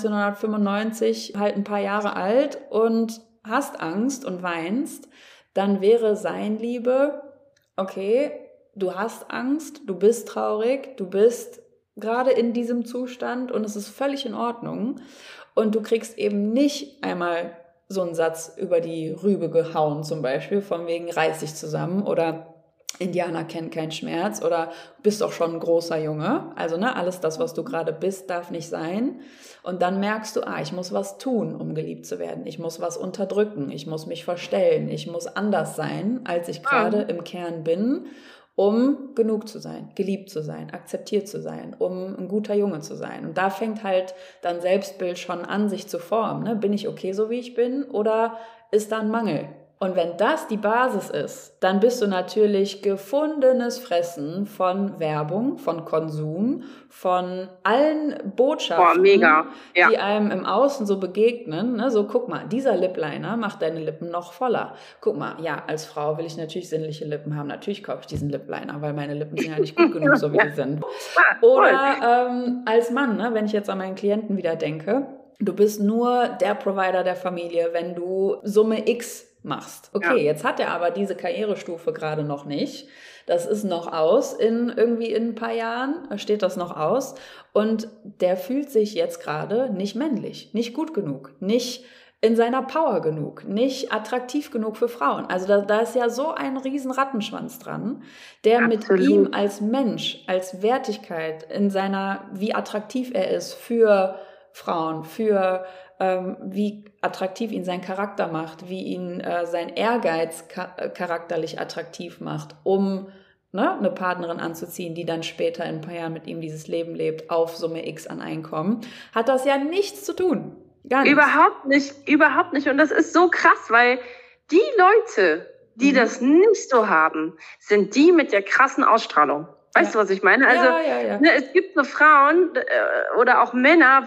1995 halt ein paar Jahre alt und hast Angst und weinst, dann wäre Seinliebe, okay, du hast Angst, du bist traurig, du bist gerade in diesem Zustand und es ist völlig in Ordnung und du kriegst eben nicht einmal so einen Satz über die Rübe gehauen zum Beispiel, von wegen reiß dich zusammen oder Indianer kennen keinen Schmerz oder bist doch schon ein großer Junge. Also alles das, was du gerade bist, darf nicht sein. Und dann merkst du, ich muss was tun, um geliebt zu werden. Ich muss was unterdrücken, ich muss mich verstellen, ich muss anders sein, als ich gerade im Kern bin, um genug zu sein, geliebt zu sein, akzeptiert zu sein, um ein guter Junge zu sein. Und da fängt halt dann Selbstbild schon an, sich zu formen. Ne? Bin ich okay, so wie ich bin, oder ist da ein Mangel? Und wenn das die Basis ist, dann bist du natürlich gefundenes Fressen von Werbung, von Konsum, von allen Botschaften, die einem im Außen so begegnen. Ne? So, guck mal, dieser Lip-Liner macht deine Lippen noch voller. Guck mal, ja, als Frau will ich natürlich sinnliche Lippen haben. Natürlich kaufe ich diesen Lip-Liner, weil meine Lippen sind ja nicht gut genug, so wie sie sind. Oder als Mann, ne? Wenn ich jetzt an meinen Klienten wieder denke, du bist nur der Provider der Familie, wenn du Summe X machst. Okay, jetzt hat er aber diese Karrierestufe gerade noch nicht. Das ist noch aus. In ein paar Jahren steht das noch aus. Und der fühlt sich jetzt gerade nicht männlich, nicht gut genug, nicht in seiner Power genug, nicht attraktiv genug für Frauen. Also da ist ja so ein riesen Rattenschwanz dran, der mit ihm als Mensch, als Wertigkeit in seiner, wie attraktiv er ist für Frauen, für wie attraktiv ihn sein Charakter macht, wie ihn sein Ehrgeiz charakterlich attraktiv macht, um eine Partnerin anzuziehen, die dann später in ein paar Jahren mit ihm dieses Leben lebt, auf Summe X an Einkommen, hat das ja nichts zu tun. Gar nichts. Überhaupt nicht. Und das ist so krass, weil die Leute, die das nicht so haben, sind die mit der krassen Ausstrahlung. Weißt du, was ich meine? Also Ne, es gibt so Frauen oder auch Männer,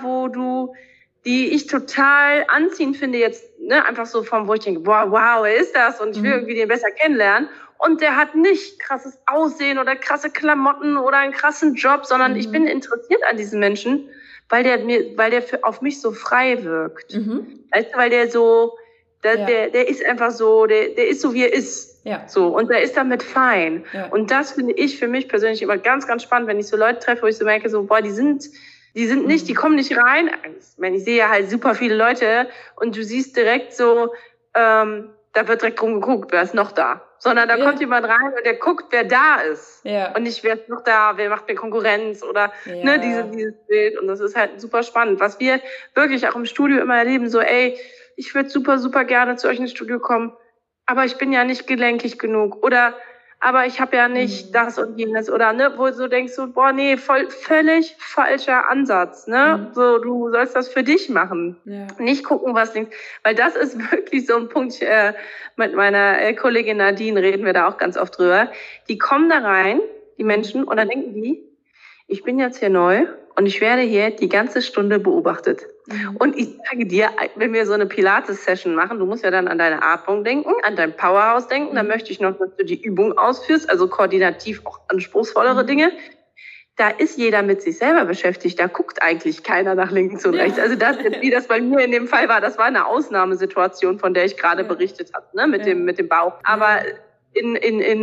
die ich total anziehend finde jetzt, ne, einfach so wo ich denke, wow, wer ist das? Und ich will irgendwie den besser kennenlernen. Und der hat nicht krasses Aussehen oder krasse Klamotten oder einen krassen Job, sondern ich bin interessiert an diesen Menschen, weil der auf mich so frei wirkt. Weißt du, weil der so, der ist einfach so, der ist so, wie er ist. Ja. So, und der ist damit fein. Ja. Und das finde ich für mich persönlich immer ganz, ganz spannend, wenn ich so Leute treffe, wo ich so merke, so, boah, die sind nicht, die kommen nicht rein. Ich sehe ja halt super viele Leute und du siehst direkt so, da wird direkt rumgeguckt, wer ist noch da. Sondern da kommt jemand rein und der guckt, wer da ist. Ja. Und nicht, wer ist noch da, wer macht mir Konkurrenz oder ne, dieses Bild. Und das ist halt super spannend. Was wir wirklich auch im Studio immer erleben, so, ich würde super, super gerne zu euch ins Studio kommen, aber ich bin ja nicht gelenkig genug. Oder aber ich habe ja nicht das und jenes oder ne, wo du so denkst, so, boah, nee, völlig falscher Ansatz, ne? So, du sollst das für dich machen. Ja. Nicht gucken, was links, weil das ist wirklich so ein Punkt, mit meiner Kollegin Nadine reden wir da auch ganz oft drüber. Die kommen da rein, die Menschen, und dann denken die, ich bin jetzt hier neu und ich werde hier die ganze Stunde beobachtet. Und ich sage dir, wenn wir so eine Pilates-Session machen, du musst ja dann an deine Atmung denken, an dein Powerhouse denken, dann möchte ich noch, dass du die Übung ausführst, also koordinativ auch anspruchsvollere Dinge. da ist jeder mit sich selber beschäftigt. Da guckt eigentlich keiner nach links und rechts. Also das jetzt, wie das bei mir in dem Fall war, das war eine Ausnahmesituation, von der ich gerade berichtet habe, ne, mit dem Bauch. Aber in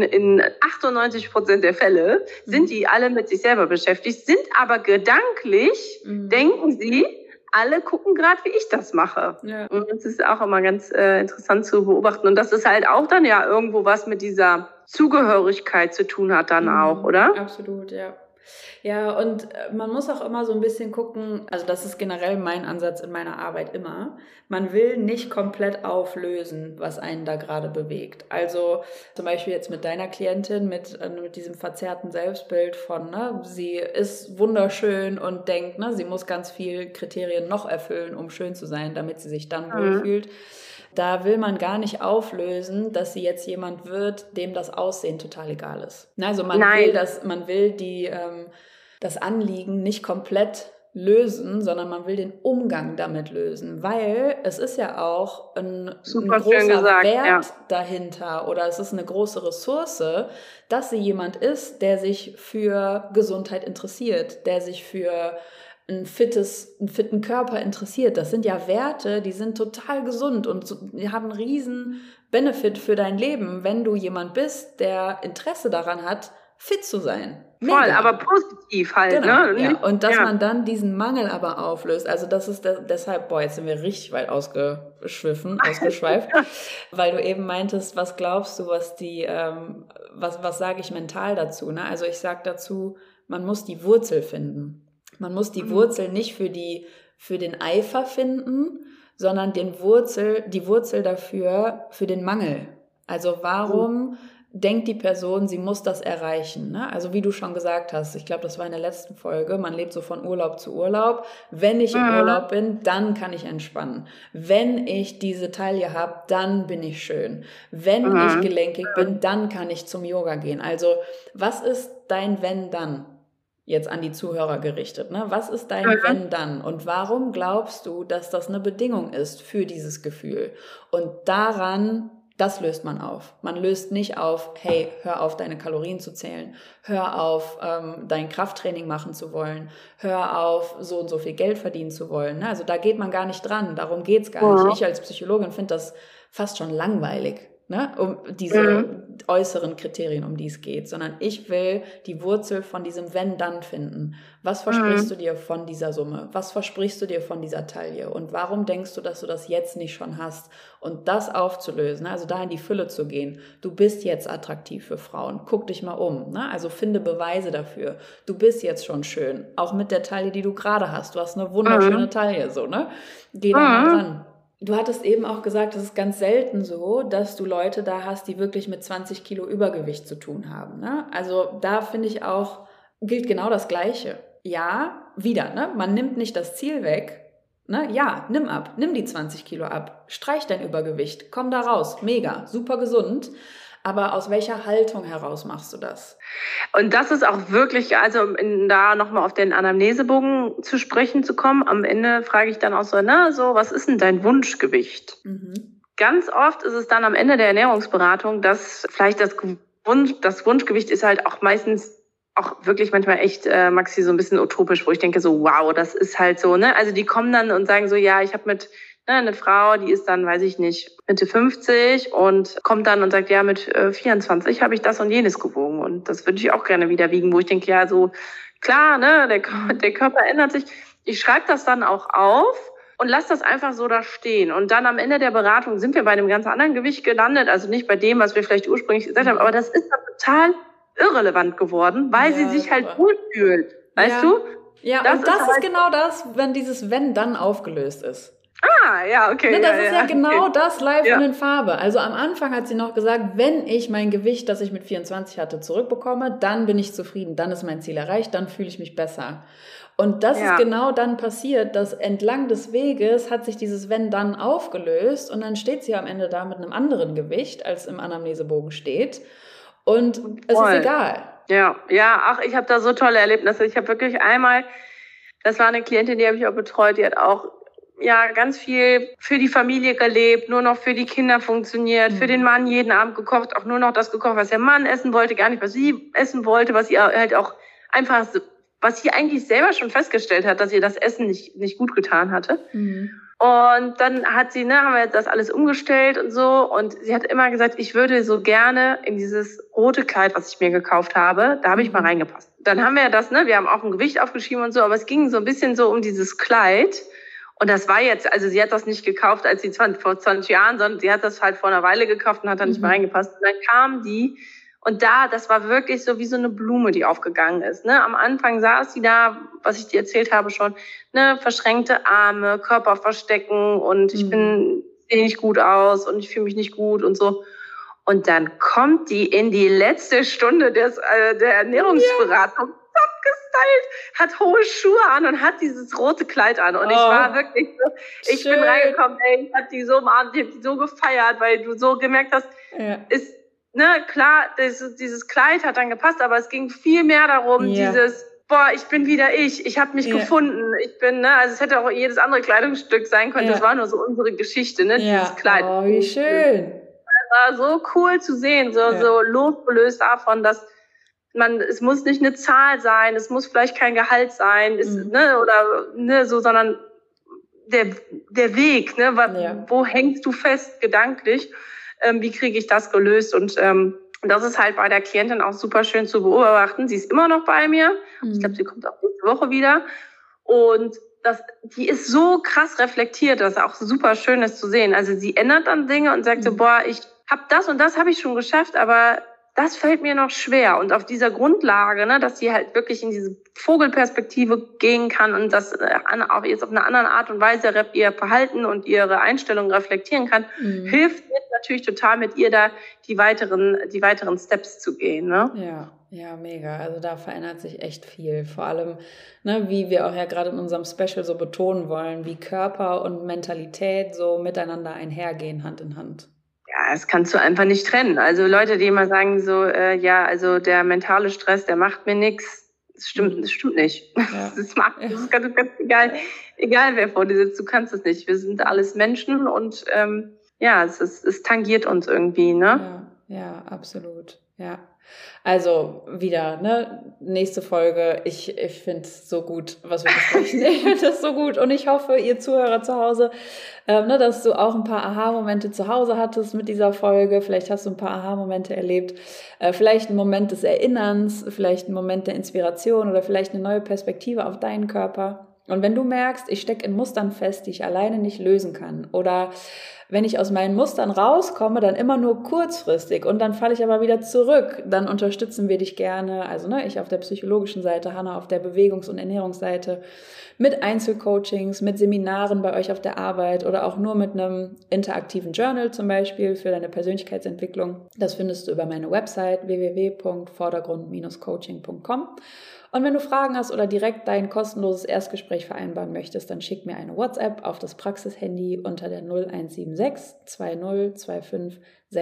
98% der Fälle sind die alle mit sich selber beschäftigt, sind aber gedanklich, denken sie, alle gucken gerade, wie ich das mache. Ja. Und das ist auch immer ganz interessant zu beobachten. Und das ist halt auch dann ja irgendwo was mit dieser Zugehörigkeit zu tun hat dann auch, oder? Absolut, ja. Ja, und man muss auch immer so ein bisschen gucken, also das ist generell mein Ansatz in meiner Arbeit immer, man will nicht komplett auflösen, was einen da gerade bewegt. Also zum Beispiel jetzt mit deiner Klientin, mit diesem verzerrten Selbstbild von, ne, sie ist wunderschön und denkt, ne, sie muss ganz viel Kriterien noch erfüllen, um schön zu sein, damit sie sich dann wohlfühlt. Da will man gar nicht auflösen, dass sie jetzt jemand wird, dem das Aussehen total egal ist. Also man will das Anliegen nicht komplett lösen, sondern man will den Umgang damit lösen, weil es ist ja auch ein großer Wert dahinter oder es ist eine große Ressource, dass sie jemand ist, der sich für Gesundheit interessiert, der sich für einen fitten Körper interessiert. Das sind ja Werte, die sind total gesund und die haben einen riesen Benefit für dein Leben, wenn du jemand bist, der Interesse daran hat, fit zu sein. Mega. Voll, aber positiv halt. Genau, ne? Ja. Und dass man dann diesen Mangel aber auflöst. Also das ist deshalb, jetzt sind wir richtig weit ausgeschweift, weil du eben meintest, was glaubst du, was sage ich mental dazu? Ne? Also ich sage dazu, man muss die Wurzel finden. Man muss die Wurzel nicht für den Eifer finden, sondern die Wurzel dafür für den Mangel. Also warum denkt die Person, sie muss das erreichen? Ne? Also wie du schon gesagt hast, ich glaube, das war in der letzten Folge, man lebt so von Urlaub zu Urlaub. Wenn ich im Urlaub bin, dann kann ich entspannen. Wenn ich diese Taille habe, dann bin ich schön. Wenn ich gelenkig bin, dann kann ich zum Yoga gehen. Also was ist dein Wenn-Dann? Jetzt an die Zuhörer gerichtet, ne? Was ist dein Wenn-Dann? Und warum glaubst du, dass das eine Bedingung ist für dieses Gefühl? Und das löst man auf. Man löst nicht auf, hey, hör auf, deine Kalorien zu zählen, hör auf, dein Krafttraining machen zu wollen, hör auf, so und so viel Geld verdienen zu wollen. Ne? Also da geht man gar nicht dran, darum geht's gar nicht. Ich als Psychologin finde das fast schon langweilig. Ne, um diese äußeren Kriterien, um die es geht, sondern ich will die Wurzel von diesem Wenn-Dann finden. Was versprichst du dir von dieser Summe? Was versprichst du dir von dieser Taille? Und warum denkst du, dass du das jetzt nicht schon hast? Und das aufzulösen, also da in die Fülle zu gehen. Du bist jetzt attraktiv für Frauen. Guck dich mal um. Ne? Also finde Beweise dafür. Du bist jetzt schon schön. Auch mit der Taille, die du gerade hast. Du hast eine wunderschöne Taille. So, ne? Geh da mal ran. Du hattest eben auch gesagt, es ist ganz selten so, dass du Leute da hast, die wirklich mit 20 Kilo Übergewicht zu tun haben. Ne? Also da finde ich auch, gilt genau das Gleiche. Ja, wieder, ne? Man nimmt nicht das Ziel weg. Ne? Ja, nimm ab, nimm die 20 Kilo ab, streich dein Übergewicht, komm da raus, mega, super gesund. Aber aus welcher Haltung heraus machst du das? Und das ist auch wirklich, also da nochmal auf den Anamnesebogen zu sprechen zu kommen, am Ende frage ich dann auch so, was ist denn dein Wunschgewicht? Ganz oft ist es dann am Ende der Ernährungsberatung, dass vielleicht das Wunschgewicht ist halt auch meistens auch wirklich manchmal echt, Maxi, so ein bisschen utopisch, wo ich denke so, wow, das ist halt so, ne? Also die kommen dann und sagen so, ja, ich habe eine Frau, die ist dann, weiß ich nicht, Mitte 50 und kommt dann und sagt, ja, mit 24 habe ich das und jenes gewogen und das würde ich auch gerne wieder wiegen, wo ich denke, ja, so klar, ne, der Körper ändert sich. Ich schreibe das dann auch auf und lasse das einfach so da stehen. Und dann am Ende der Beratung sind wir bei einem ganz anderen Gewicht gelandet, also nicht bei dem, was wir vielleicht ursprünglich gesagt haben, aber das ist dann total irrelevant geworden, weil sie sich halt wohlfühlt, weißt du? Ja, das ist genau das, wenn dieses Wenn dann aufgelöst ist. Ja, okay. Ne, das ist ja genau das live und in Farbe. Also am Anfang hat sie noch gesagt, wenn ich mein Gewicht, das ich mit 24 hatte, zurückbekomme, dann bin ich zufrieden, dann ist mein Ziel erreicht, dann fühle ich mich besser. Und das ist genau dann passiert, dass entlang des Weges hat sich dieses Wenn dann aufgelöst und dann steht sie am Ende da mit einem anderen Gewicht, als im Anamnesebogen steht. Und es ist egal. Ja, ach, ich habe da so tolle Erlebnisse. Ich habe wirklich einmal, das war eine Klientin, die habe ich auch betreut, die hat auch ganz viel für die Familie gelebt, nur noch für die Kinder funktioniert, für den Mann jeden Abend gekocht, auch nur noch das gekocht, was der Mann essen wollte, gar nicht, was sie essen wollte, was ihr halt auch einfach was sie eigentlich selber schon festgestellt hat, dass ihr das Essen nicht gut getan hatte. Und dann hat sie, haben wir das alles umgestellt und so. Und sie hat immer gesagt, ich würde so gerne in dieses rote Kleid, was ich mir gekauft habe, da habe ich mal reingepasst. Dann haben wir das, wir haben auch ein Gewicht aufgeschrieben und so, aber es ging so ein bisschen so um dieses Kleid. Und das war jetzt, also sie hat das nicht gekauft, als sie vor 20 Jahren, sondern sie hat das halt vor einer Weile gekauft und hat da nicht mehr reingepasst. Und dann kam die und das war wirklich so wie so eine Blume, die aufgegangen ist. Am Anfang saß sie da, was ich dir erzählt habe schon, verschränkte Arme, Körper verstecken und ich sehe nicht gut aus und ich fühle mich nicht gut und so. Und dann kommt die in die letzte Stunde der Ernährungsberatung, top gestylt, hat hohe Schuhe an und hat dieses rote Kleid an. Und ich war wirklich so, ich bin reingekommen, ich hab die so umarmt, ich hab die so gefeiert, weil du so gemerkt hast, ist, klar, dieses Kleid hat dann gepasst, aber es ging viel mehr darum, dieses, ich bin wieder ich habe mich gefunden, ich bin, also es hätte auch jedes andere Kleidungsstück sein können, das war nur so unsere Geschichte, dieses Kleid. Oh, wie schön. Das war so cool zu sehen, so losgelöst davon, dass es muss nicht eine Zahl sein, es muss vielleicht kein Gehalt sein, sondern der Weg, wo hängst du fest gedanklich? Wie kriege ich das gelöst? Und das ist halt bei der Klientin auch super schön zu beobachten. Sie ist immer noch bei mir. Ich glaube, sie kommt auch nächste Woche wieder. Und die ist so krass reflektiert, dass es auch super schön ist zu sehen. Also sie ändert dann Dinge und sagt so, ich habe das und das habe ich schon geschafft, aber das fällt mir noch schwer. Und auf dieser Grundlage, dass sie halt wirklich in diese Vogelperspektive gehen kann und das auch jetzt auf eine andere Art und Weise ihr Verhalten und ihre Einstellung reflektieren kann, hilft mir natürlich total, mit ihr da die weiteren Steps zu gehen. Ne? Ja, mega. Also da verändert sich echt viel. Vor allem, wie wir auch ja gerade in unserem Special so betonen wollen, wie Körper und Mentalität so miteinander einhergehen, Hand in Hand. Ja, das kannst du einfach nicht trennen. Also Leute, die immer sagen so, also der mentale Stress, der macht mir nichts. Das stimmt nicht. Ja. Das ist ganz egal wer vor dir sitzt, du kannst es nicht. Wir sind alles Menschen und es tangiert uns irgendwie, ne? Ja, absolut. Ja. Also wieder, nächste Folge. Ich finde es so gut, was wir besprechen. Ich finde das so gut und ich hoffe, ihr Zuhörer zu Hause, dass du auch ein paar Aha-Momente zu Hause hattest mit dieser Folge. Vielleicht hast du ein paar Aha-Momente erlebt. Vielleicht einen Moment des Erinnerns, vielleicht einen Moment der Inspiration oder vielleicht eine neue Perspektive auf deinen Körper. Und wenn du merkst, ich stecke in Mustern fest, die ich alleine nicht lösen kann oder wenn ich aus meinen Mustern rauskomme, dann immer nur kurzfristig und dann falle ich aber wieder zurück, dann unterstützen wir dich gerne, also ich auf der psychologischen Seite, Hannah auf der Bewegungs- und Ernährungsseite, mit Einzelcoachings, mit Seminaren bei euch auf der Arbeit oder auch nur mit einem interaktiven Journal zum Beispiel für deine Persönlichkeitsentwicklung. Das findest du über meine Website www.vordergrund-coaching.com. Und wenn du Fragen hast oder direkt dein kostenloses Erstgespräch vereinbaren möchtest, dann schick mir eine WhatsApp auf das Praxishandy unter der 0176 2025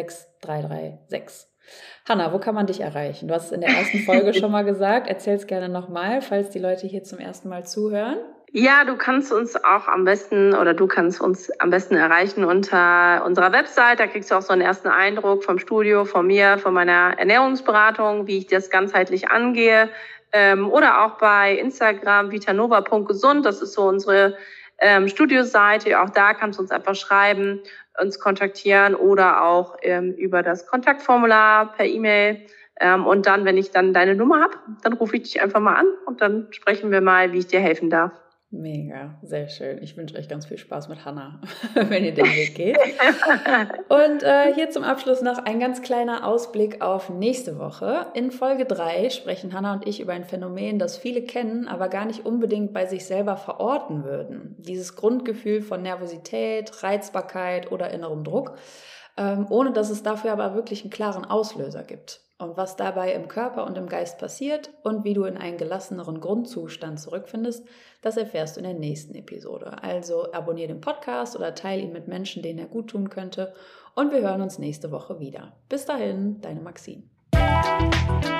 6336. Hannah, wo kann man dich erreichen? Du hast es in der ersten Folge schon mal gesagt. Erzähl es gerne nochmal, falls die Leute hier zum ersten Mal zuhören. Ja, du kannst uns am besten erreichen unter unserer Website. Da kriegst du auch so einen ersten Eindruck vom Studio, von mir, von meiner Ernährungsberatung, wie ich das ganzheitlich angehe. Oder auch bei Instagram vitanova.gesund, das ist so unsere Studioseite. Auch da kannst du uns einfach schreiben, uns kontaktieren oder auch über das Kontaktformular per E-Mail. Und dann, wenn ich dann deine Nummer habe, dann rufe ich dich einfach mal an und dann sprechen wir mal, wie ich dir helfen darf. Mega, sehr schön. Ich wünsche euch ganz viel Spaß mit Hannah, wenn ihr den Weg geht. Und hier zum Abschluss noch ein ganz kleiner Ausblick auf nächste Woche. In Folge 3 sprechen Hannah und ich über ein Phänomen, das viele kennen, aber gar nicht unbedingt bei sich selber verorten würden. Dieses Grundgefühl von Nervosität, Reizbarkeit oder innerem Druck, ohne dass es dafür aber wirklich einen klaren Auslöser gibt. Und was dabei im Körper und im Geist passiert und wie du in einen gelasseneren Grundzustand zurückfindest, das erfährst du in der nächsten Episode. Also abonniere den Podcast oder teile ihn mit Menschen, denen er gut tun könnte. Und wir hören uns nächste Woche wieder. Bis dahin, deine Maxine.